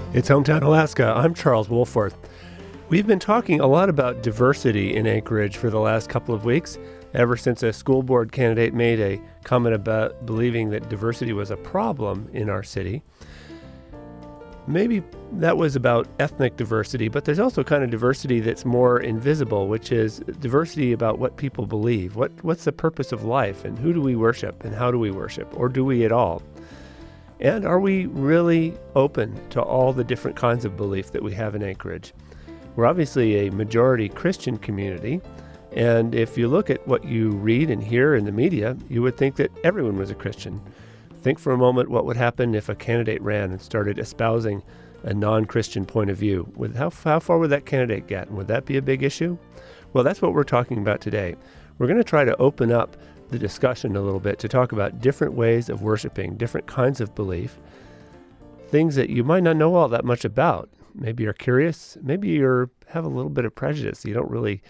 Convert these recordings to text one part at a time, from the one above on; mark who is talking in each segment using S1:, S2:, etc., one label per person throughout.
S1: It's Hometown Alaska. I'm Charles Wolforth. We've been talking a lot about diversity in Anchorage for the last couple of weeks, ever since a school board candidate made a comment about believing that diversity was a problem in our city. Maybe that was about ethnic diversity, but there's also kind of diversity that's more invisible, which is diversity about what people believe. What's the purpose of life, and who do we worship, and how do we worship, or do we at all? And are we really open to all the different kinds of belief that we have in Anchorage? We're obviously a majority Christian community, and if you look at what you read and hear in the media, you would think that everyone was a Christian. Think for a moment what would happen if a candidate ran and started espousing a non-Christian point of view. How far would that candidate get? And would that be a big issue? Well, that's what we're talking about today. We're going to try to open up the discussion a little bit to talk about different ways of worshiping, different kinds of belief, things that you might not know all that much about. Maybe you're curious, maybe you have a little bit of prejudice you don't really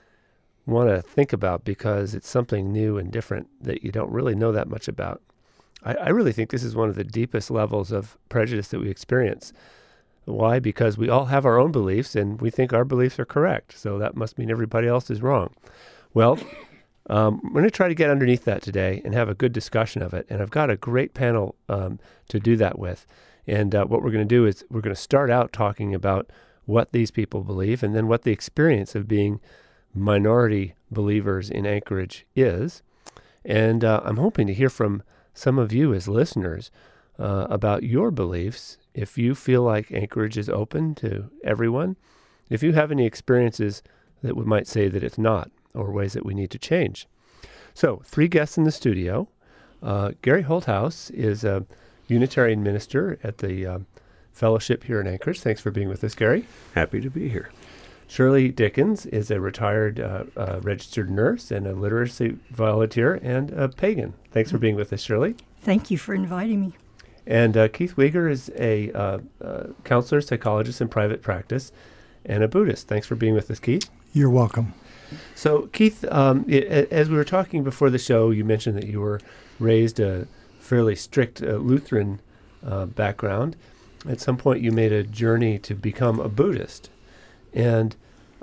S1: want to think about because it's something new and different that you don't really know that much about. I really think this is one of the deepest levels of prejudice that we experience. Why? Because we all have our own beliefs and we think our beliefs are correct, so that must mean everybody else is wrong. Well, we're going to try to get underneath that today and have a good discussion of it. And I've got a great panel to do that with. And what we're going to do is we're going to start out talking about what these people believe and then what the experience of being minority believers in Anchorage is. And I'm hoping to hear from some of you as listeners about your beliefs. If you feel like Anchorage is open to everyone, if you have any experiences that we might say that it's not, or ways that we need to change. So, 3 guests in the studio. Gary Holthaus is a Unitarian minister at the Fellowship here in Anchorage. Thanks for being with us, Gary.
S2: Happy to be here.
S1: Shirley Dickens is a retired registered nurse and a literacy volunteer and a pagan. Thanks for being with us, Shirley.
S3: Thank you for inviting me.
S1: And Keith Weger is a counselor, psychologist in private practice, and a Buddhist. Thanks for being with us, Keith.
S4: You're welcome.
S1: So, Keith, as we were talking before the show, you mentioned that you were raised a fairly strict Lutheran background. At some point, you made a journey to become a Buddhist. And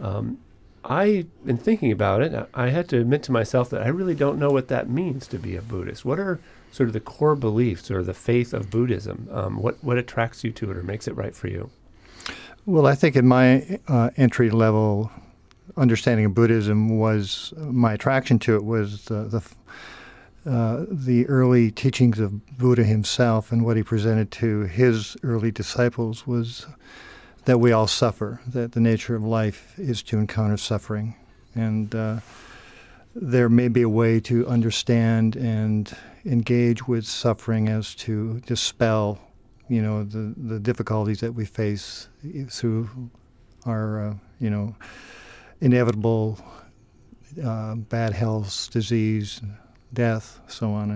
S1: in thinking about it, I had to admit to myself that I really don't know what that means to be a Buddhist. What are sort of the core beliefs or the faith of Buddhism? What attracts you to it or makes it right for you?
S4: Well, I think in my entry-level understanding of Buddhism was my attraction to it was the early teachings of Buddha himself, and what he presented to his early disciples was that we all suffer, that the nature of life is to encounter suffering, and there may be a way to understand and engage with suffering as to dispel, the difficulties that we face through our, inevitable bad health, disease, death, so on.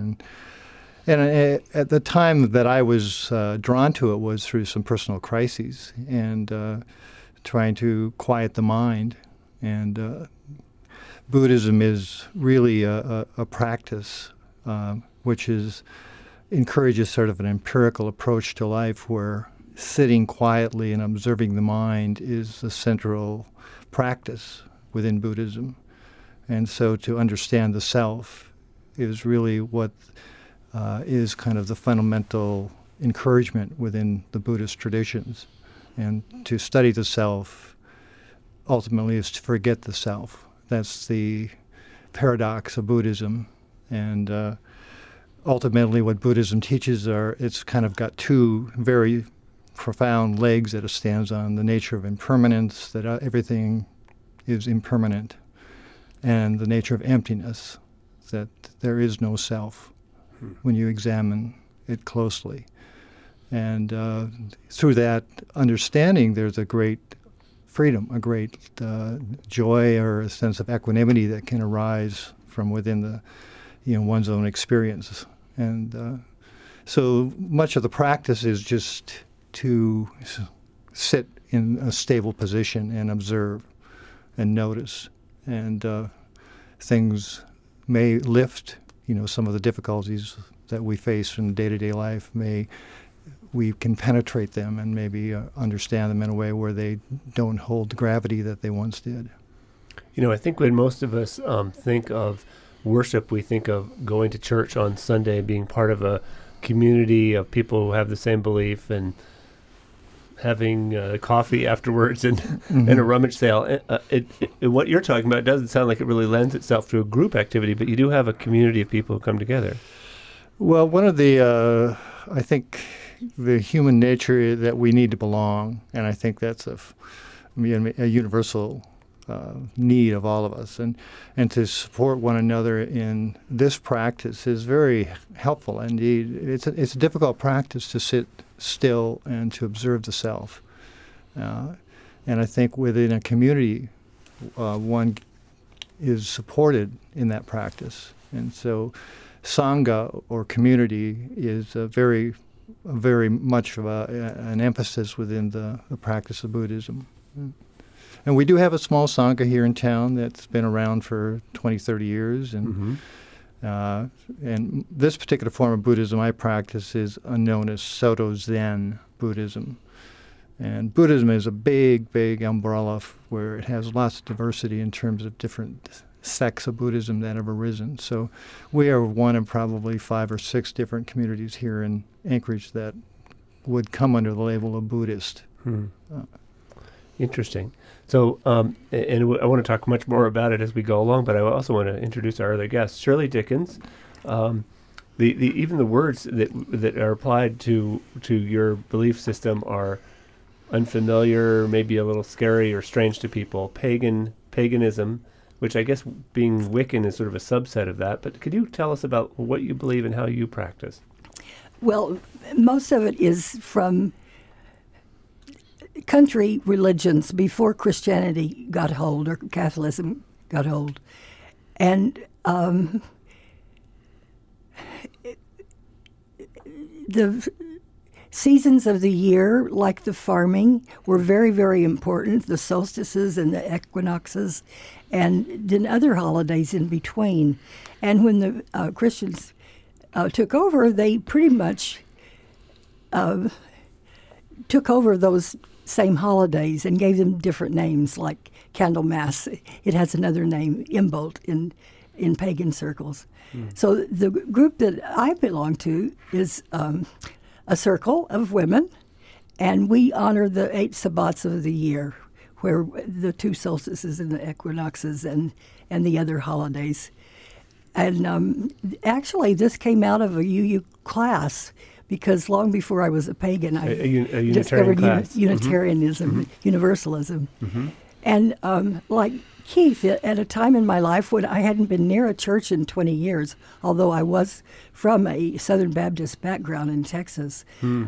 S4: And at the time that I was drawn to it was through some personal crises and trying to quiet the mind. And Buddhism is really a practice which encourages sort of an empirical approach to life where sitting quietly and observing the mind is the central practice within Buddhism. And so to understand the self is really what is kind of the fundamental encouragement within the Buddhist traditions. And to study the self ultimately is to forget the self. That's the paradox of Buddhism. And ultimately what Buddhism teaches it's kind of got 2 very profound legs that it stands on: the nature of impermanence, that everything is impermanent, and the nature of emptiness, that there is no self when you examine it closely. And through that understanding, there's a great freedom, a great joy or a sense of equanimity that can arise from within one's own experience. And so much of the practice is just to sit in a stable position and observe and notice. And things may lift, some of the difficulties that we face in day-to-day life may we can penetrate them and maybe understand them in a way where they don't hold the gravity that they once did.
S1: I think when most of us think of worship, we think of going to church on Sunday, being part of a community of people who have the same belief, and having coffee afterwards and a rummage sale. What you're talking about doesn't sound like it really lends itself to a group activity, but you do have a community of people who come together.
S4: Well, one of the, I think, the human nature that we need to belong, and I think that's a universal need of all of us, and to support one another in this practice is very helpful indeed. It's a difficult practice to sit still and to observe the self, and I think within a community, one is supported in that practice, and so Sangha or community is very much of an emphasis within the practice of Buddhism. And we do have a small Sangha here in town that's been around for 20, 30 years. And and this particular form of Buddhism I practice is known as Soto Zen Buddhism. And Buddhism is a big, big umbrella where it has lots of diversity in terms of different sects of Buddhism that have arisen. So we are one of probably 5 or 6 different communities here in Anchorage that would come under the label of Buddhist.
S1: Interesting. So, and I want to talk much more about it as we go along, but I also want to introduce our other guest, Shirley Dickens. Even the words that are applied to your belief system are unfamiliar, maybe a little scary or strange to people. Paganism, which I guess being Wiccan is sort of a subset of that. But could you tell us about what you believe and how you practice?
S3: Well, most of it is from country religions before Christianity got hold or Catholicism got hold. And the seasons of the year, like the farming, were very, very important, the solstices and the equinoxes, and then other holidays in between. And when the Christians took over, they pretty much took over those same holidays and gave them different names, like Candlemas. It has another name, Imbolc, in pagan circles. So the group that I belong to is a circle of women, and we honor the 8 sabbats of the year, where the 2 solstices and the equinoxes and the other holidays. And actually, this came out of a UU class, because long before I was a pagan, I discovered Unitarianism, Universalism. And like Keith, at a time in my life when I hadn't been near a church in 20 years, although I was from a Southern Baptist background in Texas,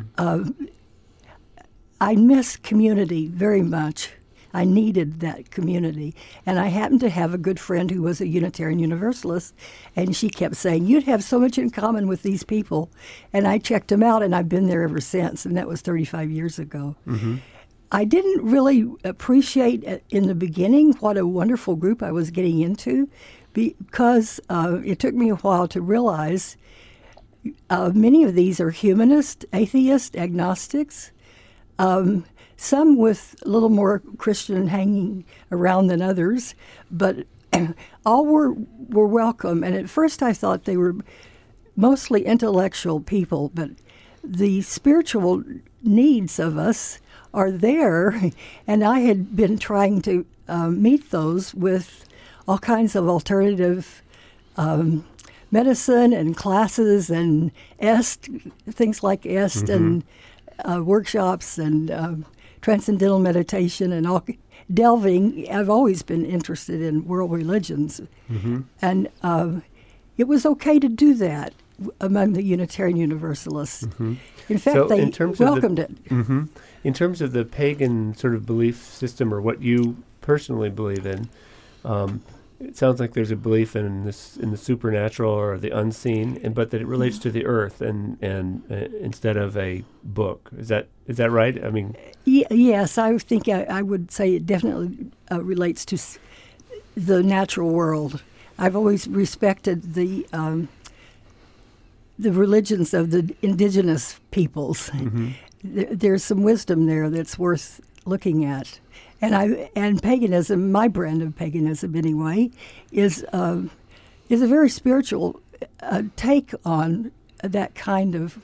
S3: I missed community very much. I needed that community. And I happened to have a good friend who was a Unitarian Universalist, and she kept saying, "You'd have so much in common with these people." And I checked them out, and I've been there ever since, and that was 35 years ago. I didn't really appreciate in the beginning what a wonderful group I was getting into, because it took me a while to realize many of these are humanist, atheist, agnostics, some with a little more Christian hanging around than others, but all were welcome. And at first I thought they were mostly intellectual people, but the spiritual needs of us are there, and I had been trying to meet those with all kinds of alternative medicine and classes and things like EST and workshops and transcendental meditation and all delving. I've always been interested in world religions, and it was okay to do that among the Unitarian Universalists. In fact,
S1: so
S3: they welcomed it.
S1: In terms of the pagan sort of belief system, or what you personally believe in, it sounds like there's a belief in the supernatural or the unseen, but that it relates to the earth and instead of a book. Is that right? I mean,
S3: yes, I think I would say it definitely relates to the natural world. I've always respected the the religions of the indigenous peoples.
S1: Mm-hmm.
S3: There's some wisdom there that's worth looking at. And paganism, my brand of paganism anyway, is a very spiritual take on that kind of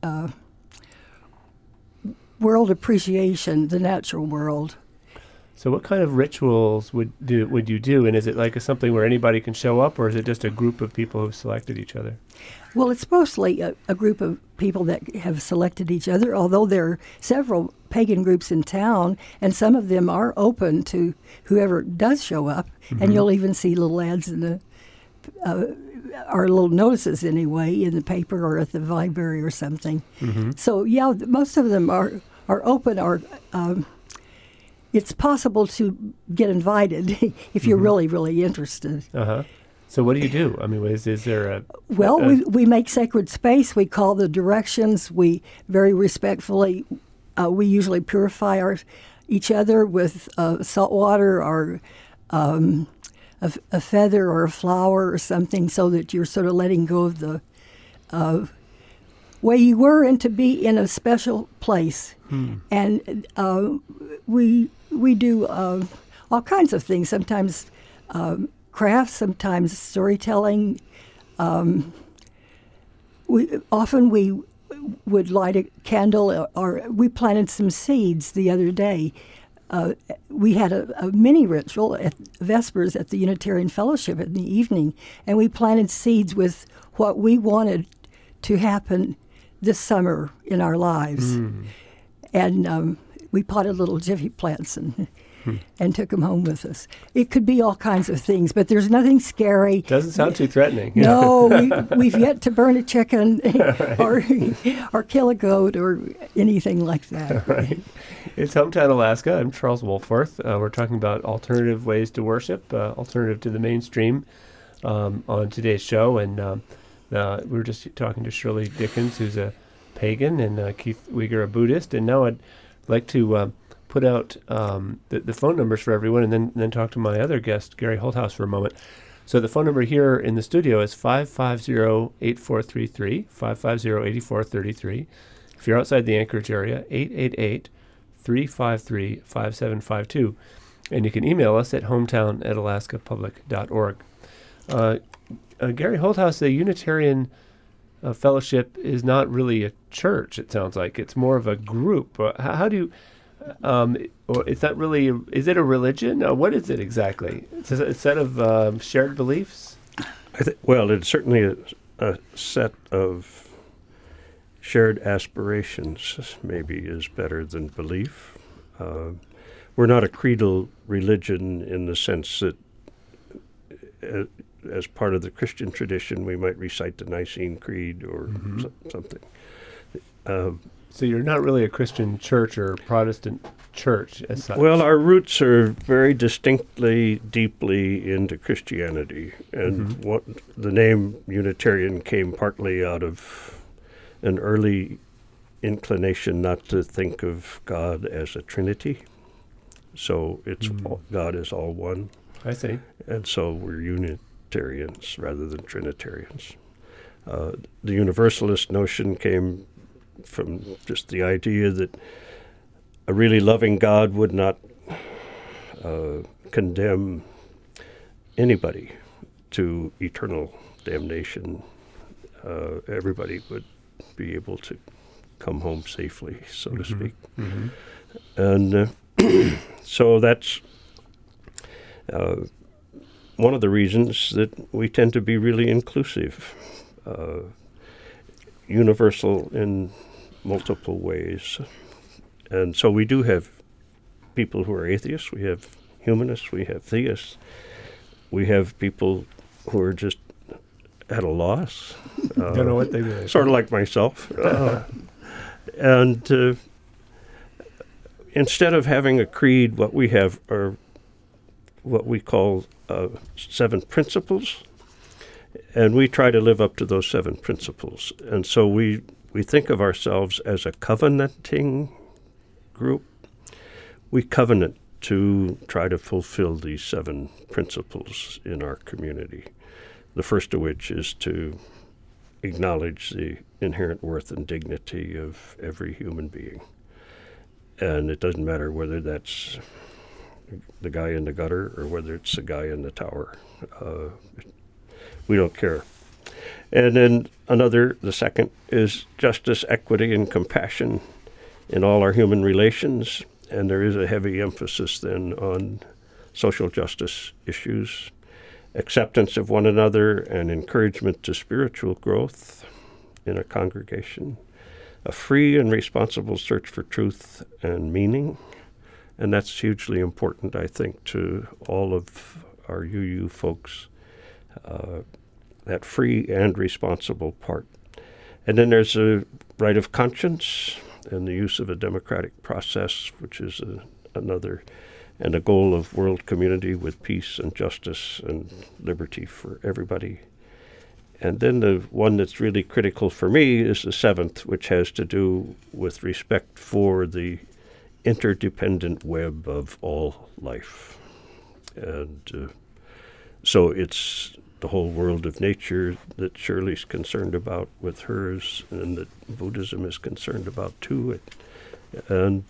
S3: world appreciation, the natural world.
S1: So what kind of rituals would you do? And is it like something where anybody can show up, or is it just a group of people who've selected each other?
S3: Well, it's mostly a group of people that have selected each other, although there are several pagan groups in town, and some of them are open to whoever does show up. Mm-hmm. And you'll even see little ads in the, or little notices anyway, in the paper or at the library or something.
S1: Mm-hmm.
S3: So, yeah, most of them are open, or it's possible to get invited if you're really, really interested.
S1: Uh-huh. So what do you do? I mean, is there a...
S3: Well, we make sacred space. We call the directions. We very respectfully, we usually purify each other with salt water or a feather or a flower or something, so that you're sort of letting go of the way you were, and to be in a special place. And we do all kinds of things. Sometimes crafts, sometimes storytelling. We would light a candle, or we planted some seeds the other day. We had a mini ritual at Vespers at the Unitarian Fellowship in the evening, and we planted seeds with what we wanted to happen this summer in our lives. And we potted little jiffy plants and took them home with us. It could be all kinds of things, but there's nothing scary.
S1: Doesn't sound too threatening.
S3: No, we've yet to burn a chicken or kill a goat or anything like that.
S1: Right. It's Hometown Alaska. I'm Charles Wohlforth. We're talking about alternative ways to worship, alternative to the mainstream, on today's show. And we were just talking to Shirley Dickens, who's a pagan, and Keith Weger, a Buddhist. And now I'd like to put out the phone numbers for everyone, and then talk to my other guest, Gary Holthaus, for a moment. So the phone number here in the studio is 550-8433, 550-8433. If you're outside the Anchorage area, 888-353-5752. And you can email us at hometown@alaskapublic.org. Gary Holthaus, the Unitarian Fellowship is not really a church, it sounds like. It's more of a group. How do you... or it's not really... Is it a religion? What is it exactly? It's a set of shared beliefs?
S2: Well, it's certainly a set of shared aspirations, maybe, is better than belief. We're not a creedal religion in the sense that as part of the Christian tradition we might recite the Nicene Creed or something.
S1: So you're not really a Christian church or Protestant church as such? Well,
S2: our roots are very distinctly, deeply into Christianity. And what the name Unitarian came partly out of an early inclination not to think of God as a trinity. So it's God is all one.
S1: I see.
S2: And so we're Unitarians rather than Trinitarians. The Universalist notion came from just the idea that a really loving God would not condemn anybody to eternal damnation. Everybody would be able to come home safely, so to speak. And so that's one of the reasons that we tend to be really inclusive, universal in multiple ways. And so we do have people who are atheists, we have humanists, we have theists, we have people who are just at a loss.
S1: Don't know what they do.
S2: Sort of like myself. And instead of having a creed, what we have are what we call 7 principles, and we try to live up to those 7 principles. And so we think of ourselves as a covenanting group. We covenant to try to fulfill these 7 principles in our community. The first of which is to acknowledge the inherent worth and dignity of every human being. And it doesn't matter whether that's the guy in the gutter or whether it's the guy in the tower. We don't care. And then the second is justice, equity, and compassion in all our human relations. And there is a heavy emphasis then on social justice issues, acceptance of one another, and encouragement to spiritual growth in a congregation, a free and responsible search for truth and meaning. And that's hugely important, I think, to all of our UU folks, that free and responsible part. And then there's a right of conscience and the use of a democratic process, which is another, and a goal of world community with peace and justice and liberty for everybody. And then the one that's really critical for me is the seventh, which has to do with respect for the interdependent web of all life. And so it's the whole world of nature that Shirley's concerned about with hers, and that Buddhism is concerned about too. And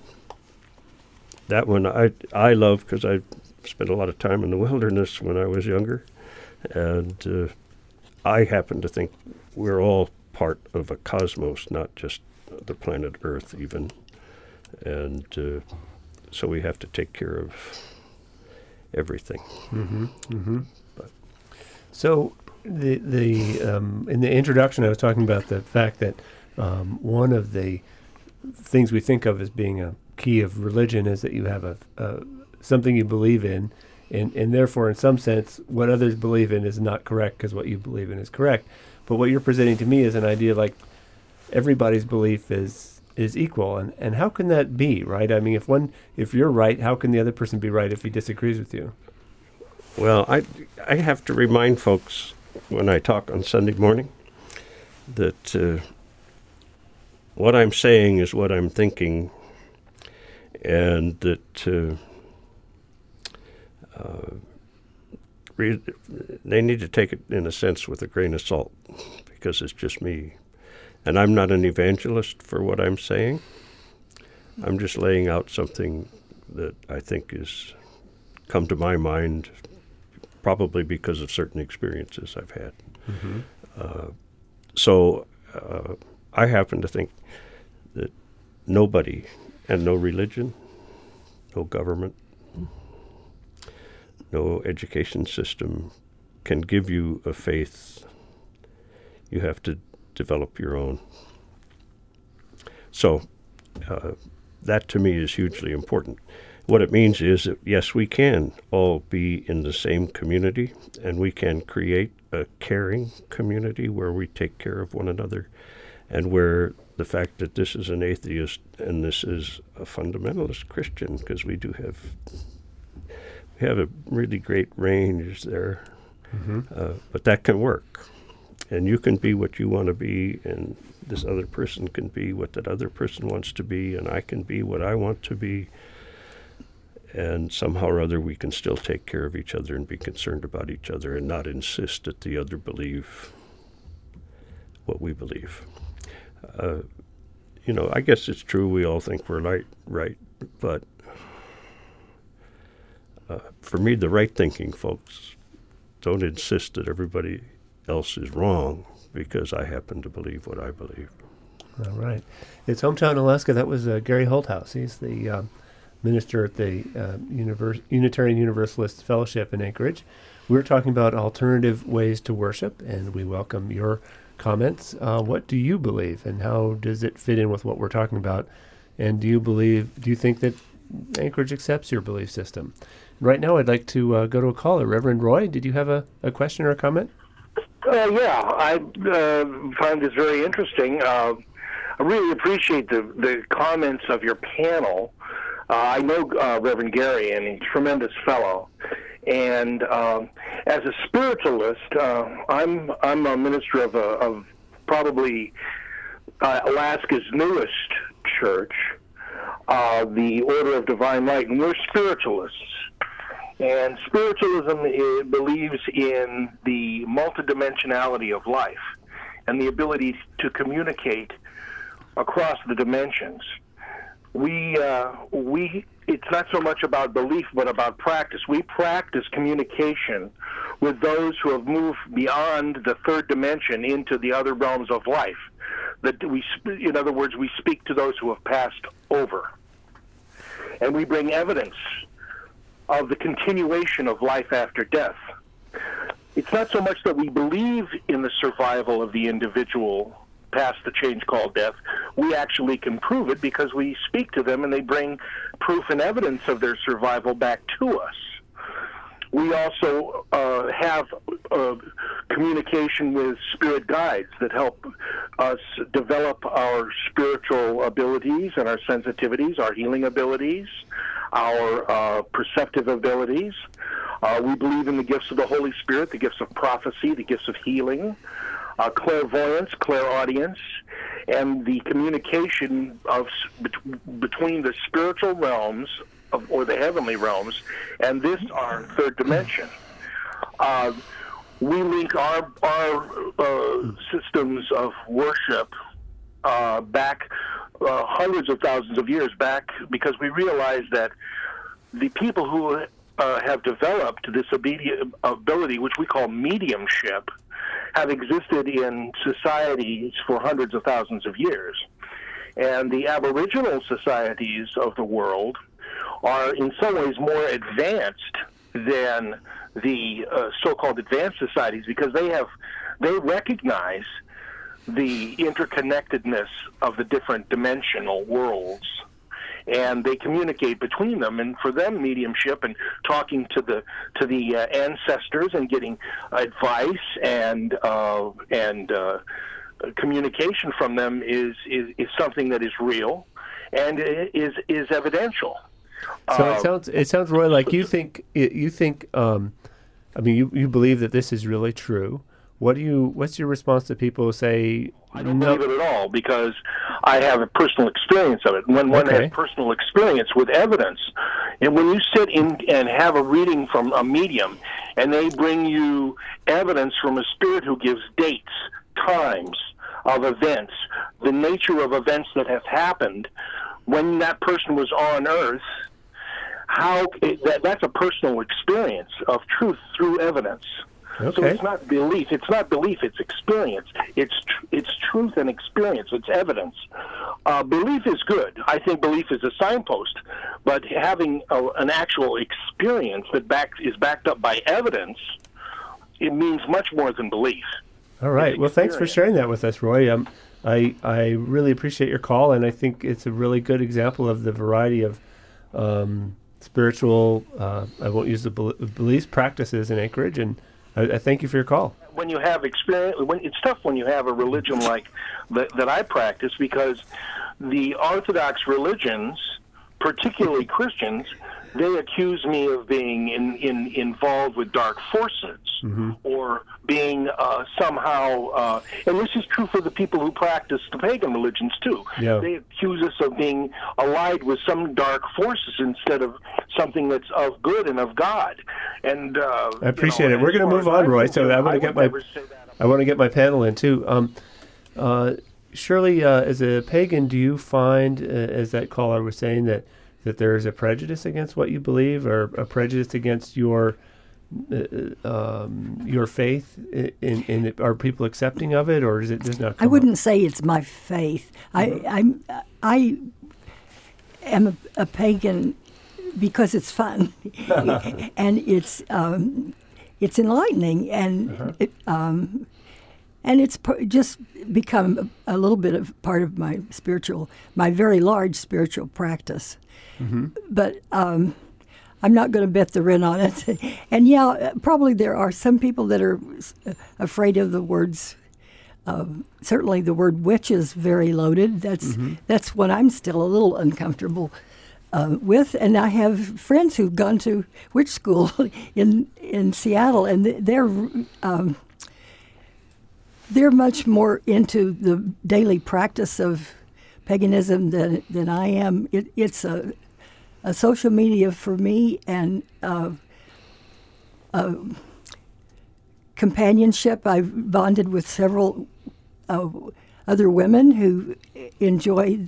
S2: that one I love because I spent a lot of time in the wilderness when I was younger, and I happen to think we're all part of a cosmos, not just the planet Earth even. And so we have to take care of everything.
S1: Mm-hmm. Mm-hmm. So the in the introduction, I was talking about the fact that one of the things we think of as being a key of religion is that you have something you believe in, and therefore, in some sense, what others believe in is not correct because what you believe in is correct. But what you're presenting to me is an idea like everybody's belief is equal, and how can that be, right? I mean, if you're right, how can the other person be right if he disagrees with you?
S2: Well, I have to remind folks when I talk on Sunday morning that what I'm saying is what I'm thinking, and that they need to take it, in a sense, with a grain of salt, because it's just me. And I'm not an evangelist for what I'm saying. I'm just laying out something that I think has come to my mind, probably because of certain experiences I've had. Mm-hmm. So I happen to think that nobody, and no religion, no government, no education system can give you a faith. You have to develop your own. So that to me is hugely important. What it means is that, yes, we can all be in the same community, and we can create a caring community where we take care of one another, and where the fact that this is an atheist and this is a fundamentalist Christian, because we have a really great range there, mm-hmm. But that can work. And you can be what you want to be, and this other person can be what that other person wants to be, and I can be what I want to be. And somehow or other we can still take care of each other and be concerned about each other and not insist that the other believe what we believe. I guess it's true we all think we're right, but for me, the right thinking folks don't insist that everybody else is wrong because I happen to believe what I believe.
S1: All right. It's Hometown Alaska. That was Gary Holthouse. He's the minister at the Unitarian Universalist Fellowship in Anchorage. We're talking about alternative ways to worship, and we welcome your comments. What do you believe, and how does it fit in with what we're talking about? And do you think that Anchorage accepts your belief system? Right now, I'd like to go to a caller. Reverend Roy, did you have a question or a comment?
S5: Yeah, I find this very interesting. I really appreciate the comments of your panel. I know Reverend Gary, and he's a tremendous fellow. And as a spiritualist, I'm a minister of probably Alaska's newest church, the Order of Divine Light, and we're spiritualists. And spiritualism believes in the multidimensionality of life. and the ability to communicate across the dimensions. It's not so much about belief, but about practice. We practice communication with those who have moved beyond the third dimension into the other realms of life. In other words, we speak to those who have passed over. And we bring evidence of the continuation of life after death. It's not so much that we believe in the survival of the individual past the change called death. We actually can prove it because we speak to them and they bring proof and evidence of their survival back to us. We also have communication with spirit guides that help us develop our spiritual abilities and our sensitivities, our healing abilities, our perceptive abilities. We believe in the gifts of the Holy Spirit, the gifts of prophecy, the gifts of healing, clairvoyance, clairaudience, and the communication between the spiritual realms or the heavenly realms and this, our third dimension. We link our systems of worship back hundreds of thousands of years back, because we realize that the people who have developed this ability, which we call mediumship, have existed in societies for hundreds of thousands of years. And the Aboriginal societies of the world are in some ways more advanced than the so-called advanced societies, because they recognize the interconnectedness of the different dimensional worlds, and they communicate between them. And for them, mediumship and talking to the ancestors and getting advice and communication from them is something that is real and is evidential.
S1: So it sounds, Roy, like you think. I mean, you believe that this is really true. What's your response to people who say,
S5: I don't believe it at all, because I have a personal experience of it. When one has personal experience with evidence, and when you sit in and have a reading from a medium, and they bring you evidence from a spirit who gives dates, times of events, the nature of events that have happened when that person was on Earth, that's a personal experience of truth through evidence.
S1: Okay.
S5: So it's not belief. It's experience. It's truth and experience. It's evidence. Belief is good. I think belief is a signpost. But having an actual experience that is backed up by evidence, it means much more than belief.
S1: All right. Well, thanks for sharing that with us, Roy. I really appreciate your call, and I think it's a really good example of the variety of spiritual, I won't use the beliefs, practices in Anchorage, and I thank you for your call.
S5: When you have experience, it's tough when you have a religion like that I practice, because the Orthodox religions, particularly Christians, they accuse me of being involved with dark forces, or being somehow, and this is true for the people who practice the pagan religions too.
S1: Yeah.
S5: They accuse us of being allied with some dark forces instead of something that's of good and of God. And
S1: I appreciate it. We're going to move on, Roy. So I want to get my panel in too. Shirley, as a pagan, do you find, as that caller was saying, that there is a prejudice against what you believe, or a prejudice against your faith? Are people accepting of it, or is it just not?
S3: I wouldn't say it's my faith. I am a pagan because it's fun, and it's enlightening, and it's just become a little bit of part of my very large spiritual practice. But I'm not going to bet the rent on it. And probably there are some people that are afraid of the words. Certainly the word witch is very loaded. That's what I'm still a little uncomfortable with. And I have friends who've gone to witch school in Seattle, and they're much more into the daily practice of paganism than I am. It's a social media for me, and companionship. I've bonded with several other women who enjoy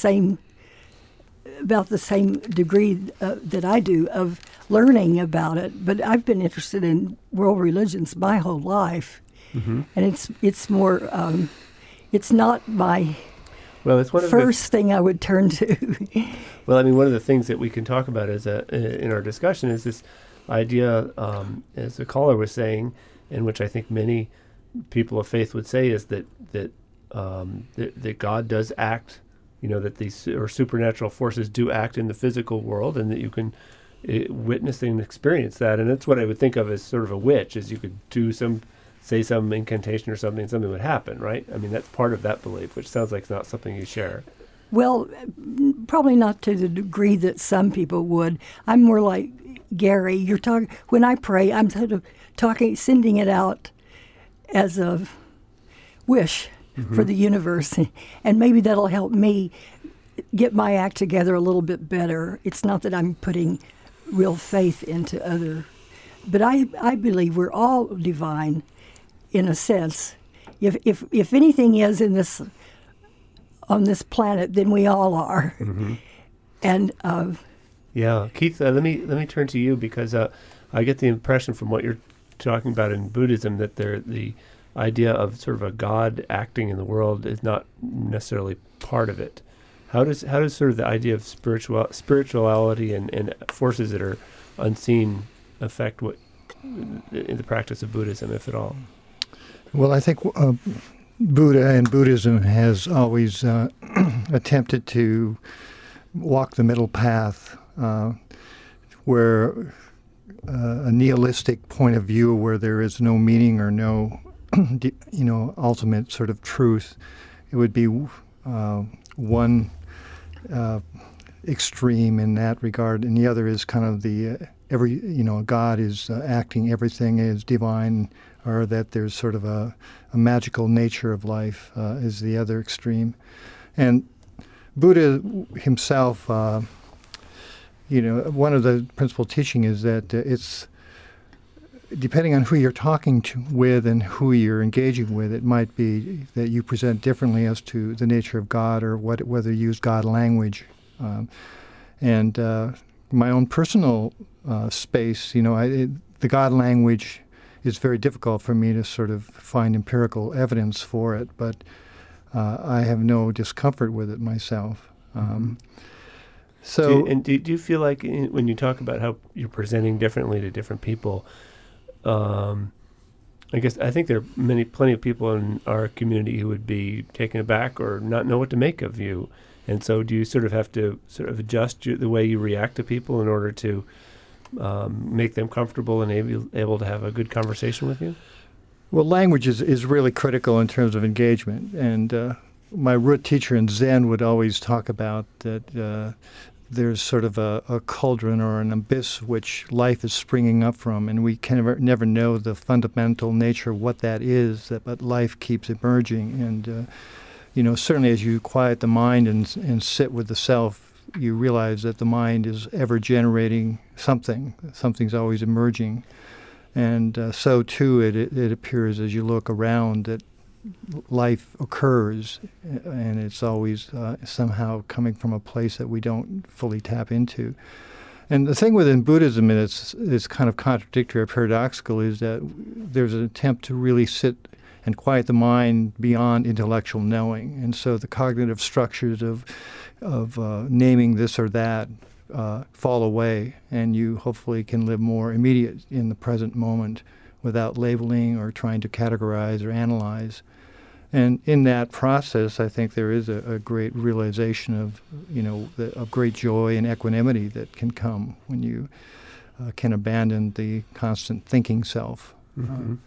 S3: about the same degree that I do of learning about it. But I've been interested in world religions my whole life, and it's more. It's not my
S1: it's one
S3: first thing I would turn to.
S1: Well, I mean, one of the things that we can talk about in our discussion is this idea, as the caller was saying, and which I think many people of faith would say, is that God does act, that these or supernatural forces do act in the physical world, and that you can witness and experience that. And that's what I would think of as sort of a witch, is you could say some incantation or something would happen, right? I mean, that's part of that belief, which sounds like it's not something you share.
S3: Well, probably not to the degree that some people would. I'm more like Gary. You're talking when I pray, I'm sort of sending it out as a wish for the universe, and maybe that'll help me get my act together a little bit better. It's not that I'm putting real faith into other, but I believe we're all divine, in a sense. If anything is on this planet, then we all are. And
S1: Keith, let me turn to you, because I get the impression from what you're talking about in Buddhism that the idea of sort of a God acting in the world is not necessarily part of it. How does sort of the idea of spirituality and forces that are unseen affect what in the practice of Buddhism, if at all?
S4: Well, I think Buddha and Buddhism has always attempted to walk the middle path, where a nihilistic point of view, where there is no meaning or no, ultimate sort of truth. It would be one extreme in that regard, and the other is kind of the God is acting, everything is divine, or that there's sort of a magical nature of life is the other extreme. And Buddha himself, one of the principal teaching is that it's depending on who you're talking with and who you're engaging with, it might be that you present differently as to the nature of God, or whether you use God language. And my own personal space, the God language is very difficult for me to sort of find empirical evidence for it, but I have no discomfort with it myself.
S1: Do you feel like when you talk about how you're presenting differently to different people, I think there are plenty of people in our community who would be taken aback or not know what to make of you. And so do you sort of have to sort of adjust the way you react to people in order to make them comfortable and able to have a good conversation with you?
S4: Well, language is really critical in terms of engagement. And my root teacher in Zen would always talk about that there's sort of a cauldron or an abyss which life is springing up from, and we can never know the fundamental nature of what that is, but life keeps emerging. And certainly as you quiet the mind and sit with the self, you realize that the mind is ever generating something. Something's always emerging. And so, too, it appears as you look around that life occurs, and it's always somehow coming from a place that we don't fully tap into. And the thing within Buddhism, and it's kind of contradictory or paradoxical, is that there's an attempt to really sit and quiet the mind beyond intellectual knowing. And so the cognitive structures of naming this or that fall away, and you hopefully can live more immediate in the present moment without labeling or trying to categorize or analyze. And in that process, I think there is a great realization of, of great joy and equanimity that can come when you can abandon the constant thinking self.
S1: Mm-hmm.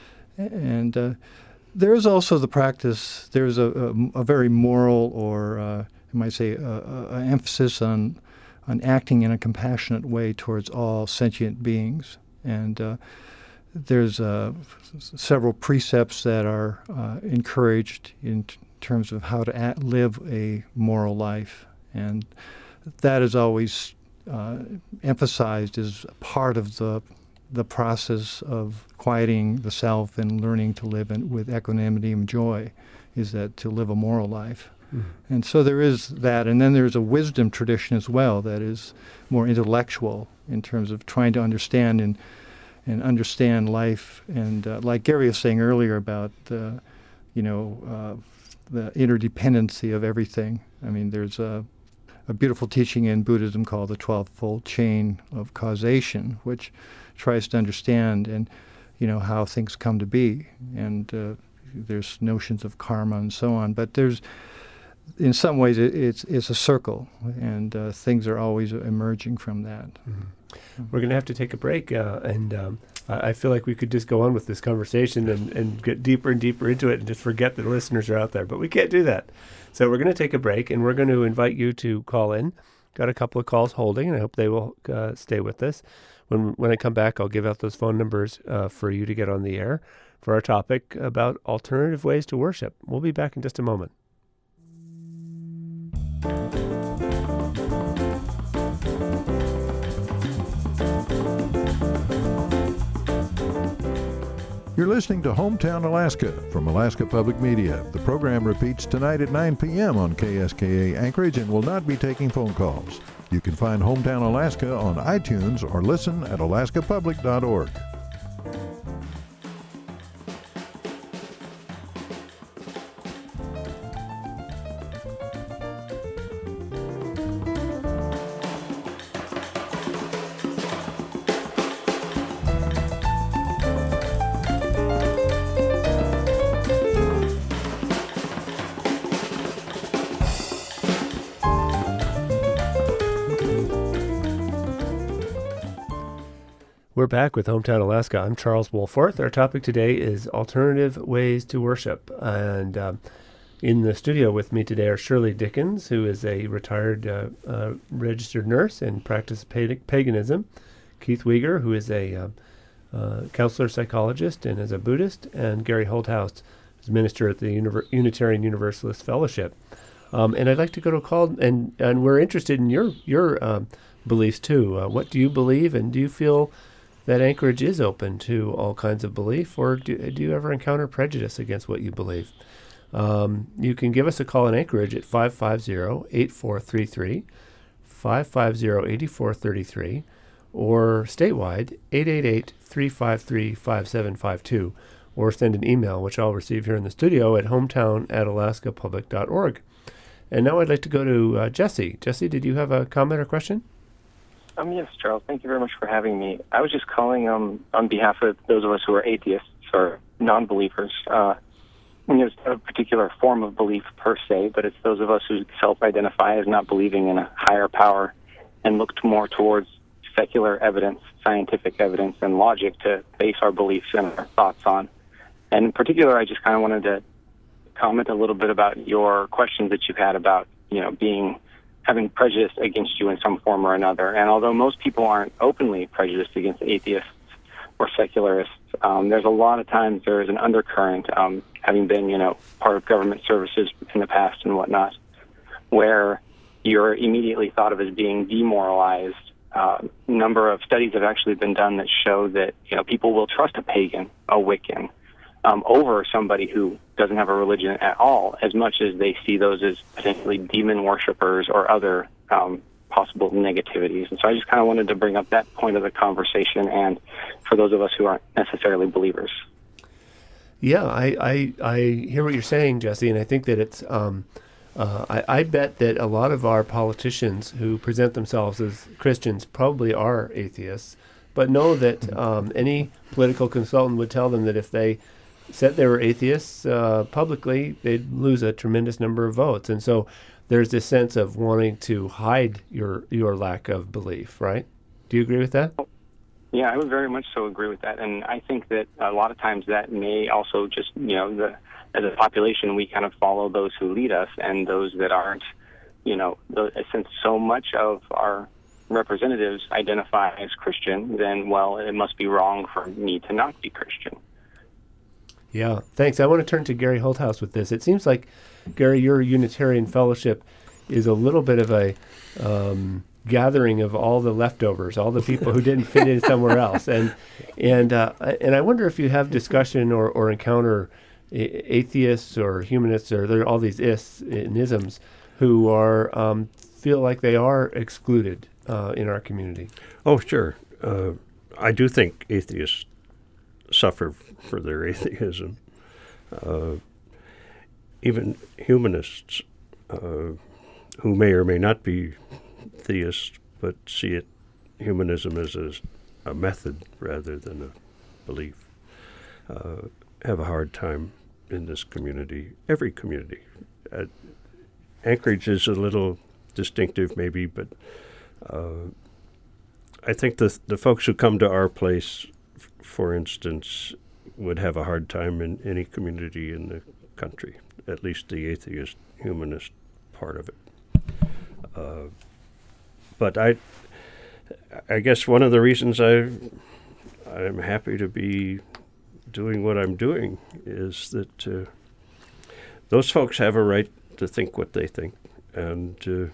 S4: And there is also the practice, there's a very moral, or you might say an emphasis on acting in a compassionate way towards all sentient beings. And there's several precepts that are encouraged in terms of how to live a moral life. And that is always emphasized as part of the process of quieting the self and learning to live with equanimity and joy, is that to live a moral life. And so there is that, and then there's a wisdom tradition as well that is more intellectual in terms of trying to understand and understand life. And like Gary was saying earlier about the interdependency of everything. I mean, there's a beautiful teaching in Buddhism called the 12-fold chain of causation, which tries to understand and how things come to be. And there's notions of karma and so on, but there's in some ways, it's a circle, and things are always emerging from that.
S1: We're going to have to take a break, and I feel like we could just go on with this conversation and get deeper and deeper into it and just forget that listeners are out there, but we can't do that. So we're going to take a break, and we're going to invite you to call in. Got a couple of calls holding, and I hope they will stay with us. When I come back, I'll give out those phone numbers for you to get on the air for our topic about alternative ways to worship. We'll be back in just a moment.
S6: You're listening to Hometown Alaska from Alaska Public Media. The program repeats tonight at 9 p.m. on KSKA Anchorage and will not be taking phone calls. You can find Hometown Alaska on iTunes or listen at alaskapublic.org.
S1: We're back with Hometown Alaska. I'm Charles Wohlforth. Our topic today is alternative ways to worship. And in the studio with me today are Shirley Dickens, who is a retired registered nurse and practices paganism, Keith Weger, who is a counselor psychologist and is a Buddhist, and Gary Holthouse, who's minister at the Unitarian Universalist Fellowship. And I'd like to go to a call, and we're interested in your beliefs too. What do you believe, and do you feel that Anchorage is open to all kinds of belief, or do you ever encounter prejudice against what you believe? You can give us a call in Anchorage at 550-8433, 550-8433, or statewide, 888-353-5752, or send an email, which I'll receive here in the studio at hometown@alaskapublic.org. And now I'd like to go to Jesse. Jesse, did you have a comment or question?
S7: Yes, Charles. Thank you very much for having me. I was just calling on behalf of those of us who are atheists or non-believers. There's not a particular form of belief per se, but it's those of us who self-identify as not believing in a higher power and look more towards secular evidence, scientific evidence, and logic to base our beliefs and our thoughts on. And in particular, I just kind of wanted to comment a little bit about your questions that you've had about, having prejudice against you in some form or another. And although most people aren't openly prejudiced against atheists or secularists, there's a lot of times there is an undercurrent, having been, part of government services in the past and whatnot, where you're immediately thought of as being demoralized. A number of studies have actually been done that show that, people will trust a pagan, a Wiccan, over somebody who doesn't have a religion at all, as much as they see those as potentially demon worshippers or other possible negativities. And so I just kind of wanted to bring up that point of the conversation, and for those of us who aren't necessarily believers.
S1: Yeah, I hear what you're saying, Jesse, and I think that it's I bet that a lot of our politicians who present themselves as Christians probably are atheists, but know that any political consultant would tell them that if they said they were atheists publicly, they'd lose a tremendous number of votes. And so there's this sense of wanting to hide your lack of belief, right? Do you agree with that?
S7: Yeah, I would very much so agree with that. And I think that a lot of times that may also just, as a population, we kind of follow those who lead us, and those that aren't, since so much of our representatives identify as Christian, then, well, it must be wrong for me to not be Christian.
S1: Yeah, thanks. I want to turn to Gary Holthouse with this. It seems like, Gary, your Unitarian Fellowship is a little bit of a gathering of all the leftovers, all the people who didn't fit in somewhere else. And I wonder if you have discussion or encounter atheists or humanists, or there are all these ists and isms who are feel like they are excluded in our community.
S2: Oh, sure. I do think atheists suffer for their atheism. Even humanists who may or may not be theists, but see humanism as a method rather than a belief, have a hard time in this community, every community. Anchorage is a little distinctive maybe, but I think the folks who come to our place, for instance, would have a hard time in any community in the country, at least the atheist, humanist part of it. But I guess one of the reasons I'm happy to be doing what I'm doing is that those folks have a right to think what they think. And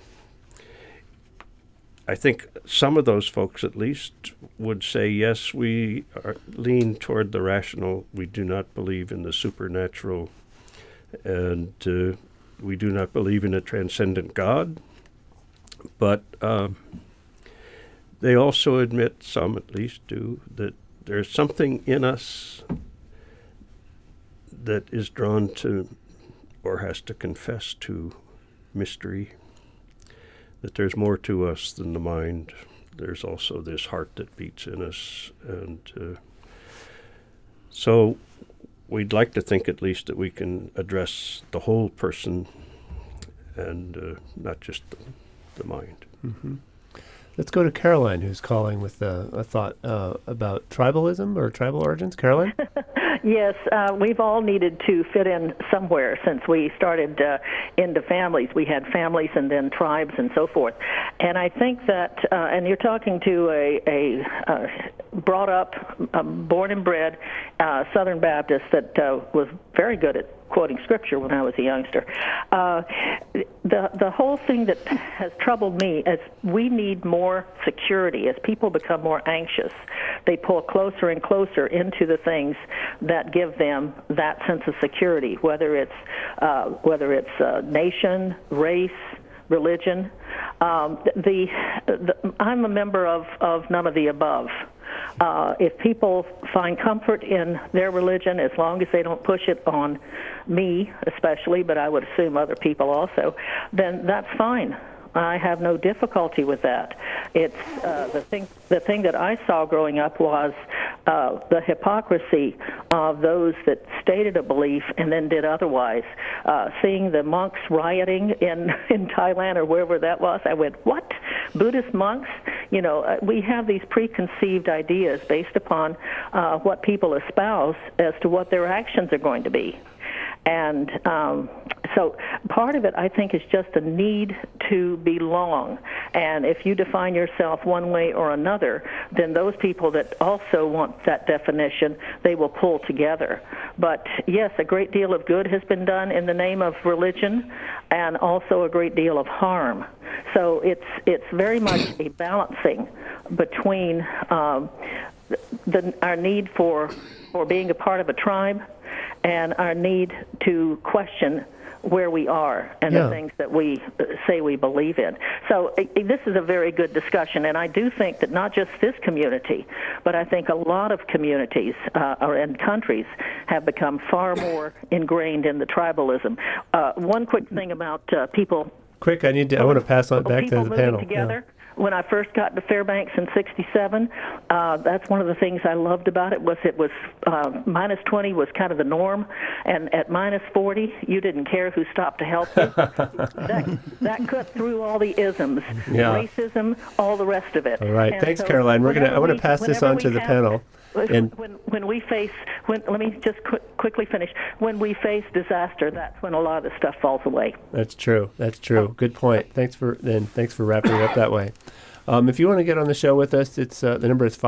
S2: I think some of those folks at least would say, yes, we lean toward the rational. We do not believe in the supernatural, and we do not believe in a transcendent God. But they also admit, some at least do, that there's something in us that is drawn to or has to confess to mystery, that there's more to us than the mind. There's also this heart that beats in us. And so we'd like to think at least that we can address the whole person and not just the mind.
S1: Mm-hmm. Let's go to Caroline, who's calling with a thought about tribalism or tribal origins. Caroline?
S8: Yes, we've all needed to fit in somewhere since we started into families. We had families and then tribes and so forth. And I think that, and you're talking to a brought up, born and bred Southern Baptist that was very good at quoting scripture when I was a youngster. The whole thing that has troubled me is we need more security. As people become more anxious, they pull closer and closer into the things that give them that sense of security, whether it's nation, race, religion. I'm a member of none of the above. If people find comfort in their religion, as long as they don't push it on me especially, but I would assume other people also, then that's fine. I have no difficulty with that. It's the thing that I saw growing up was the hypocrisy of those that stated a belief and then did otherwise. Seeing the monks rioting in Thailand or wherever that was, I went, what? Buddhist monks? You know, we have these preconceived ideas based upon what people espouse as to what their actions are going to be. And so part of it, I think, is just a need to belong. And if you define yourself one way or another, then those people that also want that definition, they will pull together. But, yes, a great deal of good has been done in the name of religion and also a great deal of harm. So it's very much a balancing between our need for being a part of a tribe and our need to question where we are and the things that we say we believe in. So this is a very good discussion, and I do think that not just this community, but I think a lot of communities and countries have become far more ingrained in the tribalism. One quick thing about people...
S1: Quick, I want to pass on back to the panel.
S8: Together. Yeah. When I first got to Fairbanks in '67, that's one of the things I loved about it was minus 20 was kind of the norm, and at minus 40, you didn't care who stopped to help you. that cut through all the isms, racism, all the rest of it.
S1: All right, and thanks, so Caroline. I want to pass this on to the panel.
S8: When we face, let me just quickly finish. When we face disaster, that's when a lot of the stuff falls away.
S1: That's true. Good point. Thanks for wrapping it up that way. If you want to get on the show with us, it's the number is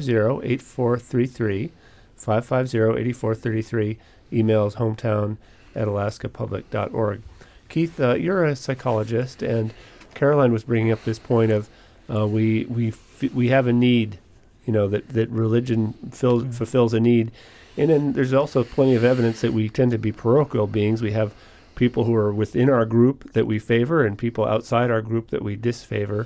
S1: 550-8433, 550-8433. Emails hometown@alaskapublic.org. Keith, you're a psychologist, and Caroline was bringing up this point of we have a need. You know, that religion fulfills a need. And then there's also plenty of evidence that we tend to be parochial beings. We have people who are within our group that we favor and people outside our group that we disfavor.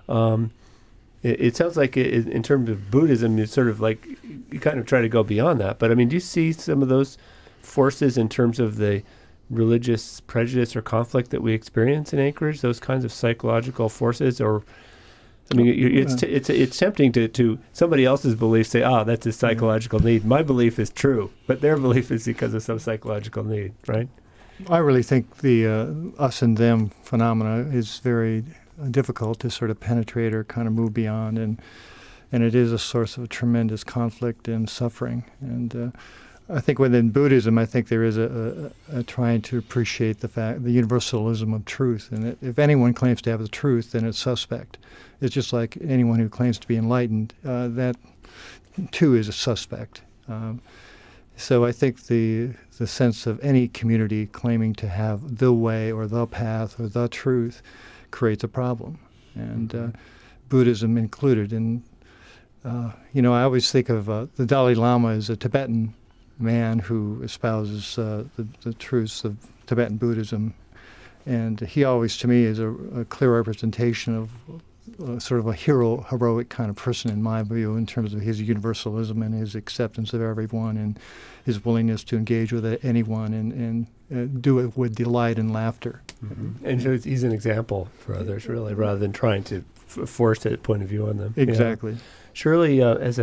S1: It sounds like in terms of Buddhism, it's sort of like you kind of try to go beyond that. But, I mean, do you see some of those forces in terms of the religious prejudice or conflict that we experience in Anchorage, those kinds of psychological forces? Or, I mean, it's tempting to somebody else's belief say, that's a psychological need. My belief is true, but their belief is because of some psychological need, right?
S4: I really think the us and them phenomena is very difficult to sort of penetrate or kind of move beyond, and it is a source of tremendous conflict and suffering. And I think within Buddhism, I think there is a trying to appreciate the universalism of truth, and if anyone claims to have the truth, then it's suspect. It's just like anyone who claims to be enlightened, that too is a suspect. So I think the sense of any community claiming to have the way or the path or the truth creates a problem, and Buddhism included. And I always think of the Dalai Lama as a Tibetan man who espouses the truths of Tibetan Buddhism, and he always, to me, is a clear representation of sort of a heroic kind of person in my view, in terms of his universalism and his acceptance of everyone and his willingness to engage with anyone and do it with delight and laughter.
S1: Mm-hmm. And so he's an example for others, really, rather than trying to force a point of view on them.
S4: Exactly.
S1: Yeah. Shirley,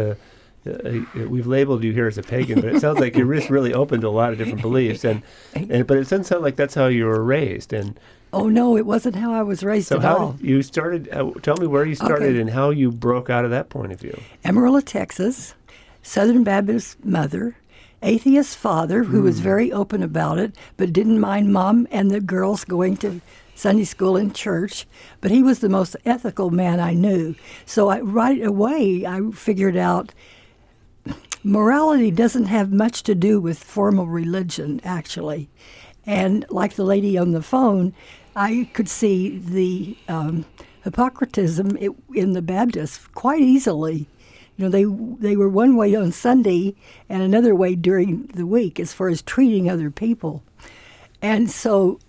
S1: we've labeled you here as a pagan, but it sounds like you're just really open to a lot of different beliefs, but it doesn't sound like that's how you were raised. And
S3: oh no, it wasn't how I was raised at all.
S1: So you started? Tell me where you started and how you broke out of that point of view.
S3: Amarillo, Texas, Southern Baptist mother, atheist father who was very open about it, but didn't mind mom and the girls going to Sunday school and church. But he was the most ethical man I knew. So right away I figured out morality doesn't have much to do with formal religion, actually. And like the lady on the phone, I could see the hypocritism in the Baptists quite easily. They were one way on Sunday and another way during the week as far as treating other people. And so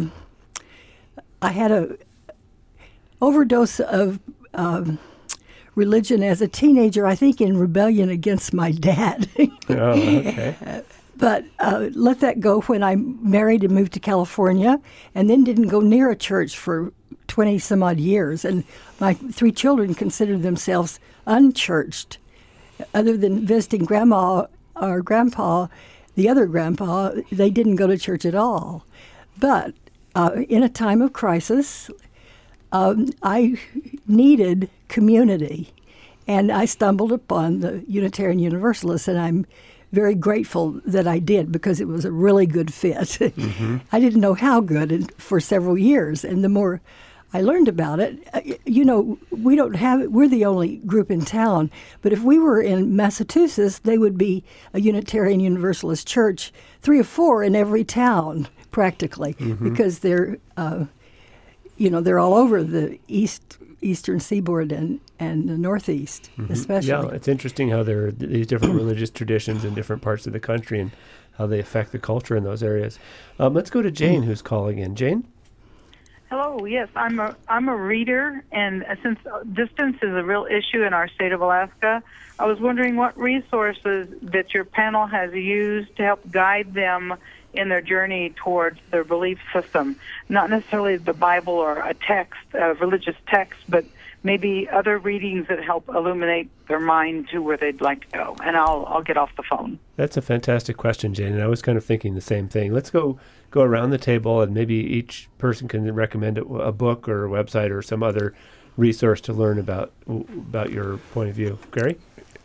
S3: I had a overdose of religion as a teenager, I think in rebellion against my dad.
S1: Oh, okay.
S3: But let that go when I married and moved to California, and then didn't go near a church for 20-some-odd years. And my 3 children considered themselves unchurched. Other than visiting grandma or grandpa, the other grandpa, they didn't go to church at all. But in a time of crisis, I needed community. And I stumbled upon the Unitarian Universalists, and I'm very grateful that I did, because it was a really good fit. Mm-hmm. I didn't know how good for several years, and the more I learned about it, we're the only group in town, but if we were in Massachusetts, they would be a Unitarian Universalist church, 3 or 4 in every town, practically, mm-hmm. because they're all over the eastern seaboard and the Northeast, mm-hmm. especially.
S1: Yeah, it's interesting how there are these different religious traditions in different parts of the country and how they affect the culture in those areas. Let's go to Jane, who's calling in. Jane?
S9: Hello. Yes, I'm a reader, and since distance is a real issue in our state of Alaska, I was wondering what resources that your panel has used to help guide them in their journey towards their belief system. Not necessarily the Bible or a religious text, but maybe other readings that help illuminate their mind to where they'd like to go. And I'll get off the phone.
S1: That's a fantastic question, Jane, and I was kind of thinking the same thing. Let's go around the table, and maybe each person can recommend a book or a website or some other resource to learn about your point of view. Gary?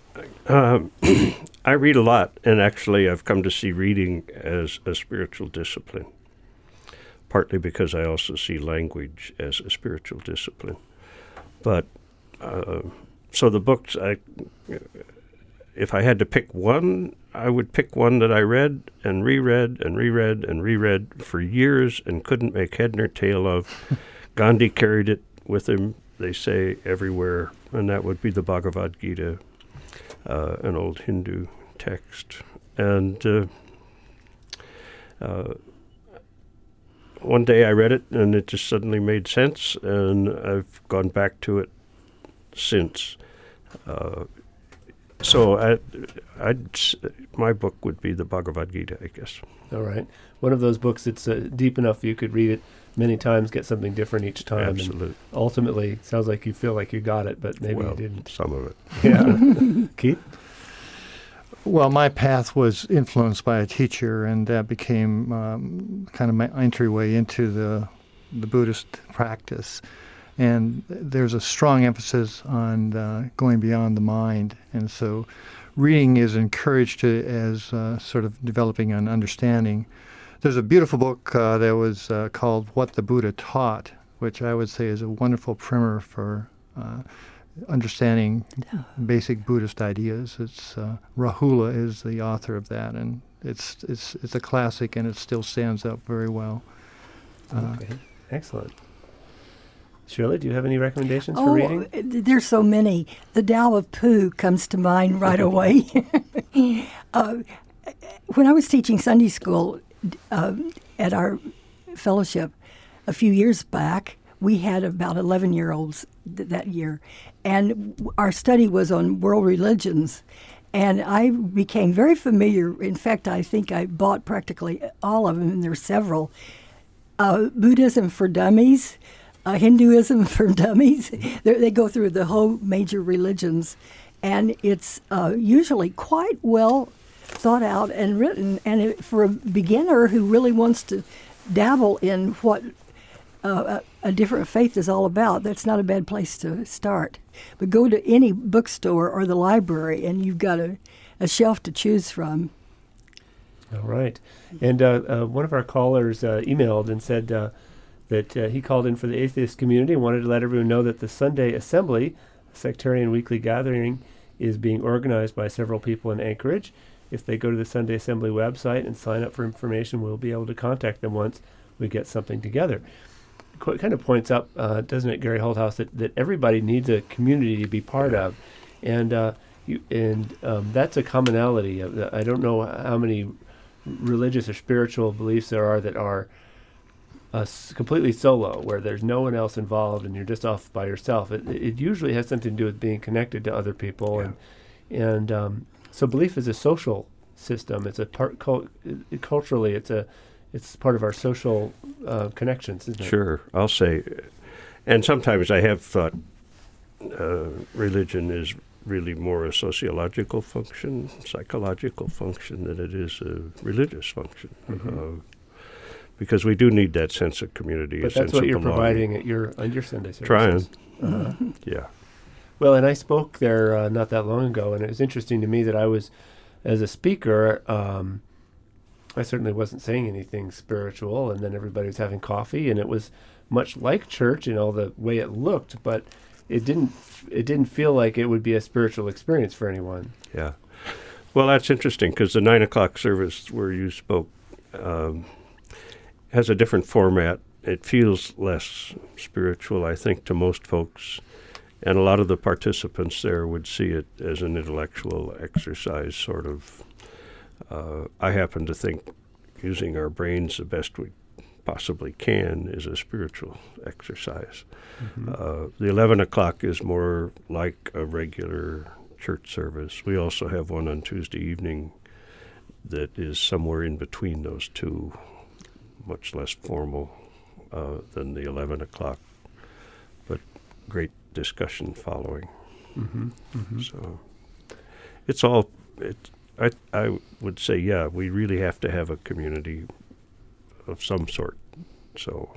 S2: I read a lot, and actually I've come to see reading as a spiritual discipline, partly because I also see language as a spiritual discipline. But so the books, if I had to pick one, I would pick one that I read and reread and reread and reread for years and couldn't make head nor tail of. Gandhi carried it with him, they say, everywhere, and that would be the Bhagavad Gita, an old Hindu text. And one day I read it, and it just suddenly made sense, and I've gone back to it since. So my book would be the Bhagavad Gita, I guess.
S1: All right. One of those books that's deep enough you could read it many times, get something different each time.
S2: Absolutely.
S1: And ultimately, sounds like you feel like you got it, but maybe you didn't.
S2: Some of it.
S1: Yeah. Keith?
S4: Well, my path was influenced by a teacher, and that became kind of my entryway into the Buddhist practice. And there's a strong emphasis on going beyond the mind, and so reading is encouraged as sort of developing an understanding. There's a beautiful book that was called What the Buddha Taught, which I would say is a wonderful primer for understanding basic Buddhist ideas. It's Rahula is the author of that, and it's a classic, and it still stands up very well.
S1: Okay, excellent. Shirley, do you have any recommendations for reading?
S3: There's so many. The Tao of Pooh comes to mind right away. When I was teaching Sunday school at our fellowship a few years back, we had about 11-year-olds that year, and our study was on world religions. And I became very familiar. In fact, I think I bought practically all of them, and there are several. Buddhism for Dummies, Hinduism for Dummies. They go through the whole major religions, and it's usually quite well thought out and written. And for a beginner who really wants to dabble in what a different faith is all about, that's not a bad place to start. But go to any bookstore or the library, and you've got a shelf to choose from.
S1: All right. And one of our callers emailed and said that he called in for the atheist community and wanted to let everyone know that the Sunday Assembly, a sectarian weekly gathering, is being organized by several people in Anchorage. If they go to the Sunday Assembly website and sign up for information, we'll be able to contact them once we get something together. It kind of points up, doesn't it, Gary Holthouse, that everybody needs a community to be part of, and that's a commonality. I don't know how many religious or spiritual beliefs there are that are completely solo, where there's no one else involved and you're just off by yourself. It usually has something to do with being connected to other people, and so belief is a social system. It's a part culturally. It's part of our social connections, isn't it?
S2: Sure, I'll say. And sometimes I have thought religion is really more a sociological function, psychological function, than it is a religious function. Mm-hmm. Because we do need that sense of community,
S1: but that's what you're providing at your Sunday services.
S2: Trying. Yeah.
S1: Well, and I spoke there not that long ago, and it was interesting to me that I was, as a speaker, I certainly wasn't saying anything spiritual, and then everybody was having coffee, and it was much like church in all the way it looked, but it didn't feel like it would be a spiritual experience for anyone.
S2: Yeah. Well, that's interesting, because the 9 o'clock service where you spoke has a different format. It feels less spiritual, I think, to most folks, and a lot of the participants there would see it as an intellectual exercise, sort of. I happen to think using our brains the best we possibly can is a spiritual exercise. Mm-hmm. The 11 o'clock is more like a regular church service. We also have one on Tuesday evening that is somewhere in between those two, much less formal than the 11 o'clock, but great discussion following.
S1: Mm-hmm. Mm-hmm.
S2: So it's all... I would say, yeah, we really have to have a community of some sort. So,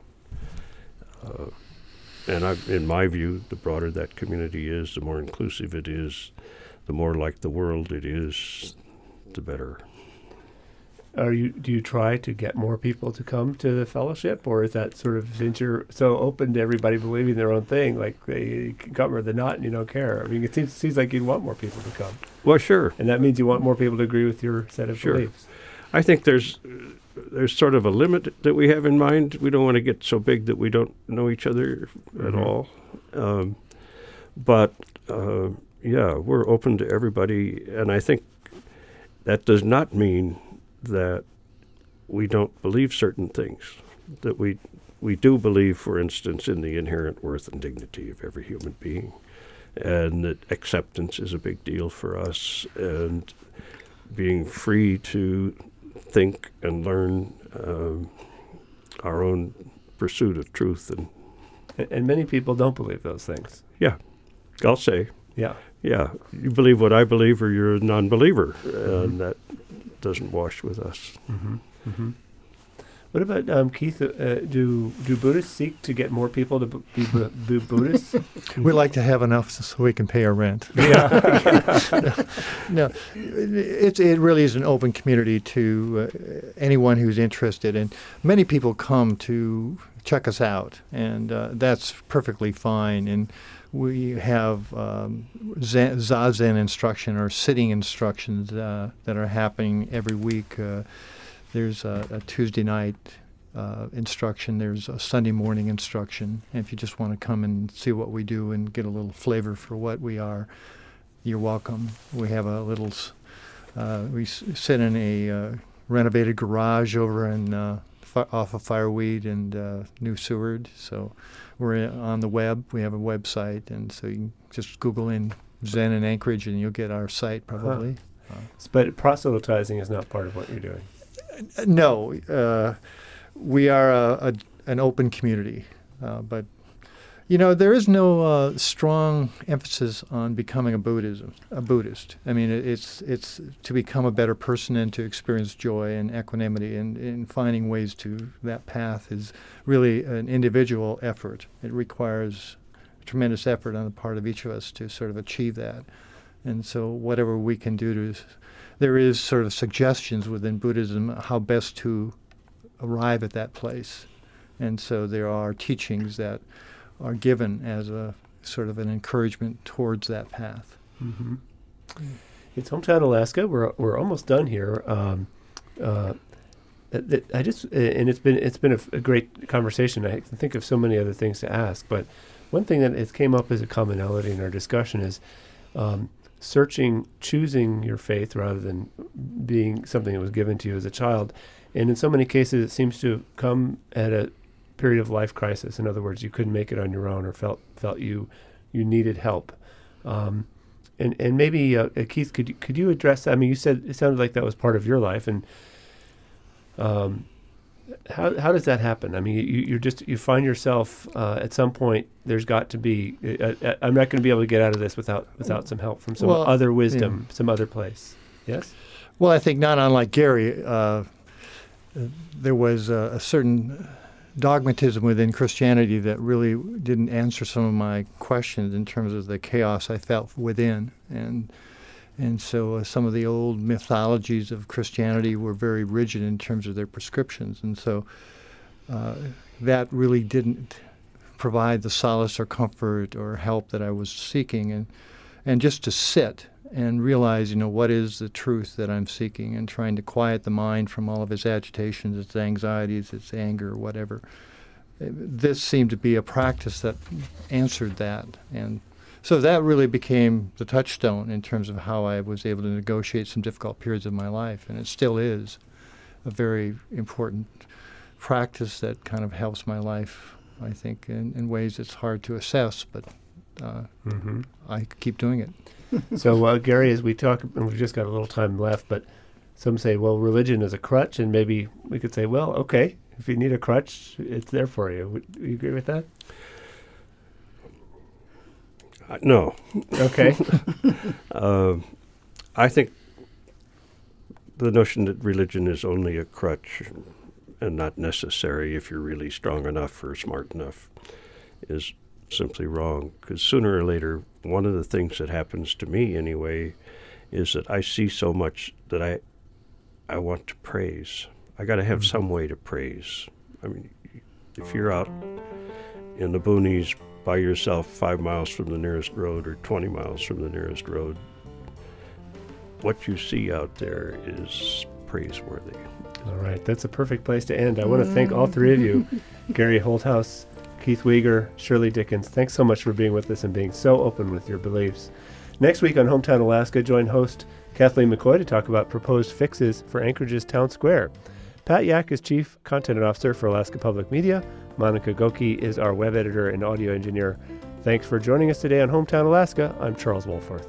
S2: in my view, the broader that community is, the more inclusive it is, the more like the world it is, the better.
S1: Do you try to get more people to come to the fellowship, or is that sort of, since you're so open to everybody believing their own thing, like they cover the knot and you don't care? I mean, it seems like you'd want more people to come.
S2: Well, sure.
S1: And that means you want more people to agree with your set of beliefs.
S2: I think there's sort of a limit that we have in mind. We don't want to get so big that we don't know each other at all. But, yeah, we're open to everybody, and I think that does not mean that we don't believe certain things, that we do believe, for instance, in the inherent worth and dignity of every human being, and that acceptance is a big deal for us, and being free to think and learn our own pursuit of truth.
S1: And many people don't believe those things.
S2: Yeah, I'll say.
S1: Yeah.
S2: Yeah, you believe what I believe or you're a non-believer, and that doesn't wash with us.
S1: Mm-hmm. Mm-hmm. What about, Keith, do Buddhists seek to get more people to be Buddhists?
S4: We like to have enough so we can pay our rent.
S1: Yeah.
S4: No, it really is an open community to anyone who's interested. And many people come to check us out, and that's perfectly fine. And we have Zazen instruction or sitting instructions that are happening every week. There's a Tuesday night instruction. There's a Sunday morning instruction. And if you just want to come and see what we do and get a little flavor for what we are, you're welcome. We have a little, we sit in a renovated garage over in off of Fireweed and New Seward. So we're on the web. We have a website, and so you can just Google in Zen in Anchorage, and you'll get our site probably.
S1: But proselytizing is not part of what you're doing.
S4: No, we are an open community, but there is no strong emphasis on becoming a Buddhist. I mean, it's to become a better person and to experience joy and equanimity, and finding ways to that path is really an individual effort. It requires tremendous effort on the part of each of us to sort of achieve that, and so whatever we can do to. There is sort of suggestions within Buddhism how best to arrive at that place. And so there are teachings that are given as a sort of an encouragement towards that path.
S1: Mm-hmm. It's Hometown Alaska. We're almost done here. It's been a great conversation. I can think of so many other things to ask, but one thing that has came up as a commonality in our discussion is choosing your faith rather than being something that was given to you as a child. And in so many cases, it seems to come at a period of life crisis. In other words, you couldn't make it on your own or felt you needed help. And maybe, Keith, could you address that? I mean, you said it sounded like that was part of your life. And how does that happen? I mean, you find yourself at some point. There's got to be. I'm not going to be able to get out of this without some help from some other wisdom, some other place. Yes.
S4: Well, I think not unlike Gary, there was a certain dogmatism within Christianity that really didn't answer some of my questions in terms of the chaos I felt within, and so some of the old mythologies of Christianity were very rigid in terms of their prescriptions, and so that really didn't provide the solace or comfort or help that I was seeking, and just to sit and realize, what is the truth that I'm seeking, and trying to quiet the mind from all of its agitations, its anxieties, its anger, whatever. This seemed to be a practice that answered that, and so that really became the touchstone in terms of how I was able to negotiate some difficult periods of my life, and it still is a very important practice that kind of helps my life, I think, in ways it's hard to assess, but I keep doing it.
S1: So, Gary, as we talk, and we've just got a little time left, but some say, well, religion is a crutch, and maybe we could say, well, okay, if you need a crutch, it's there for you. Would you agree with that?
S2: No.
S1: Okay.
S2: I think the notion that religion is only a crutch and not necessary if you're really strong enough or smart enough is simply wrong, because sooner or later, one of the things that happens to me anyway is that I see so much that I want to praise. I got to have some way to praise. I mean, if you're out in the boonies by yourself 5 miles from the nearest road or 20 miles from the nearest road, what you see out there is praiseworthy.
S1: All right, that's a perfect place to end. I want to thank all three of you, Gary Holthaus, Keith Weegar, Shirley Dickens. Thanks so much for being with us and being so open with your beliefs. Next week on Hometown Alaska, join host Kathleen McCoy to talk about proposed fixes for Anchorage's town square. Pat Yak is Chief Content Officer for Alaska Public Media. Monica Goki is our web editor and audio engineer. Thanks for joining us today on Hometown Alaska. I'm Charles Wohlforth.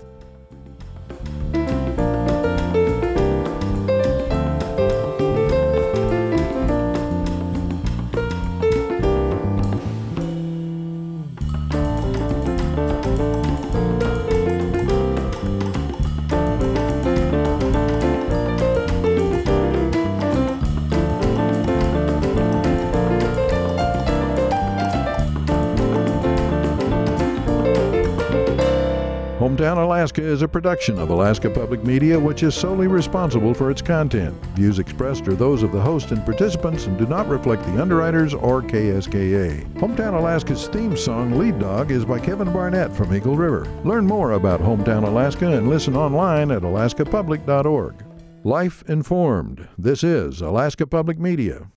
S6: Hometown Alaska is a production of Alaska Public Media, which is solely responsible for its content. Views expressed are those of the host and participants and do not reflect the underwriters or KSKA. Hometown Alaska's theme song, Lead Dog, is by Kevin Barnett from Eagle River. Learn more about Hometown Alaska and listen online at alaskapublic.org. Life informed. This is Alaska Public Media.